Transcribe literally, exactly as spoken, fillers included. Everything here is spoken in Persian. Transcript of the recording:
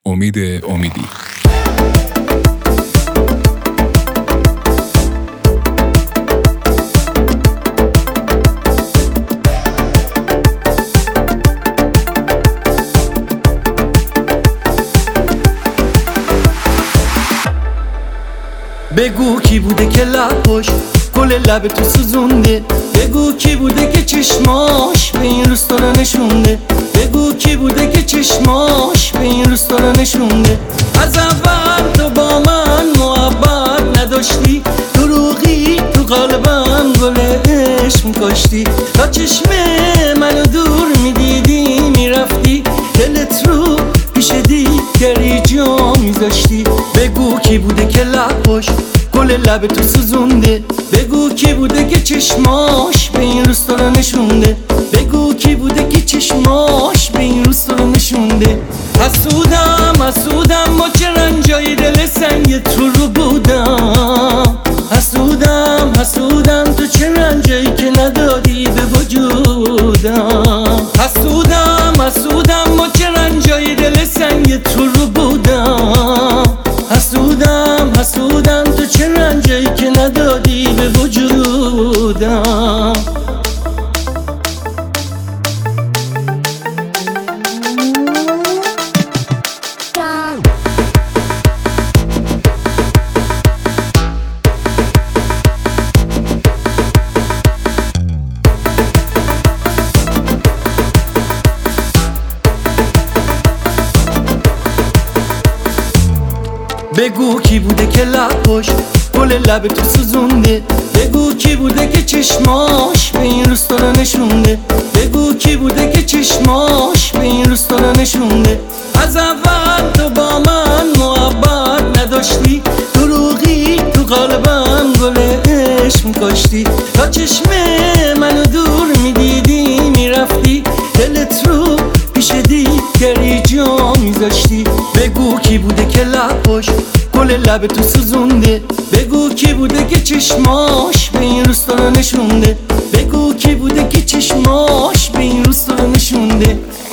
امید امیدی. بگو کی بوده که لباش گل لب تو سوزونده، بگو کی بوده که چشماش به این روستا رو نشونده، بگو کی بوده که چشماش به این روستا رو نشونده. از اول تو با من محبت نداشتی، دروغی تو قلبم گل عشق می‌کاشتی، تا چشم منو دور میدیدی میرفتی، دلت رو پیش دیگری جا میذاشتی. بگو کی بوده که لباش گل لب تو سوزونده، بگو کی بوده که چشماش به این روستا رو نشونده، بگو کی بوده که چشماش به این روستا رو نشونده. حسودم حسودم ما چه رنجای دل سنگ تو رو بودم، حسودم حسودم تو چه رنجایی که ندادی به وجودم، حسودم حسودم ما چه رنجای دل سنگ تو رو بودم، حسودم حسودم تو چه رنجایی که ندادی به وجودم. بگو کی بوده که لباش گل لب تو سوزونده، بگو کی بوده که چشماش به این روستا رو نشونده، بگو کی بوده که چشماش به این روستا رو نشونده. از اول تو با من محبت نداشتی، دروغی تو قلبم گل عشق می‌کاشتی، تا چشم منو دور میدیدی میرفتی، دلت رو پیش دیگری جا میذاشتی. بگو کی بوده که لباش گل لب تو سوزونده، بگو کی بوده که چشماش به این روستا رو نشونده، بگو کی بوده که چشماش به این روستا رو نشونده.